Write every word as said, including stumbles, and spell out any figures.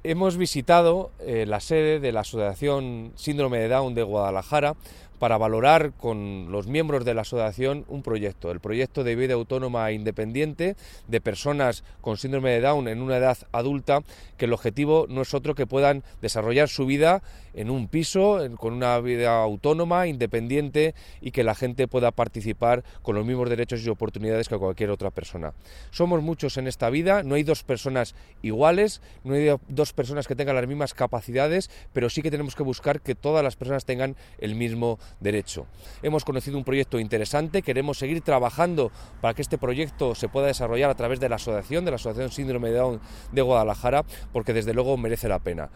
Hemos visitado eh, la sede de la Asociación Síndrome de Down de Guadalajara para valorar con los miembros de la asociación un proyecto, el proyecto de vida autónoma e independiente de personas con síndrome de Down en una edad adulta, que el objetivo no es otro que puedan desarrollar su vida en un piso, en, con una vida autónoma, independiente, y que la gente pueda participar con los mismos derechos y oportunidades que cualquier otra persona. Somos muchos en esta vida, no hay dos personas iguales, no hay dos personas que tengan las mismas capacidades, pero sí que tenemos que buscar que todas las personas tengan el mismo derecho. Hemos conocido un proyecto interesante, queremos seguir trabajando para que este proyecto se pueda desarrollar a través de la asociación, de la Asociación Síndrome de Down de Guadalajara, porque desde luego merece la pena.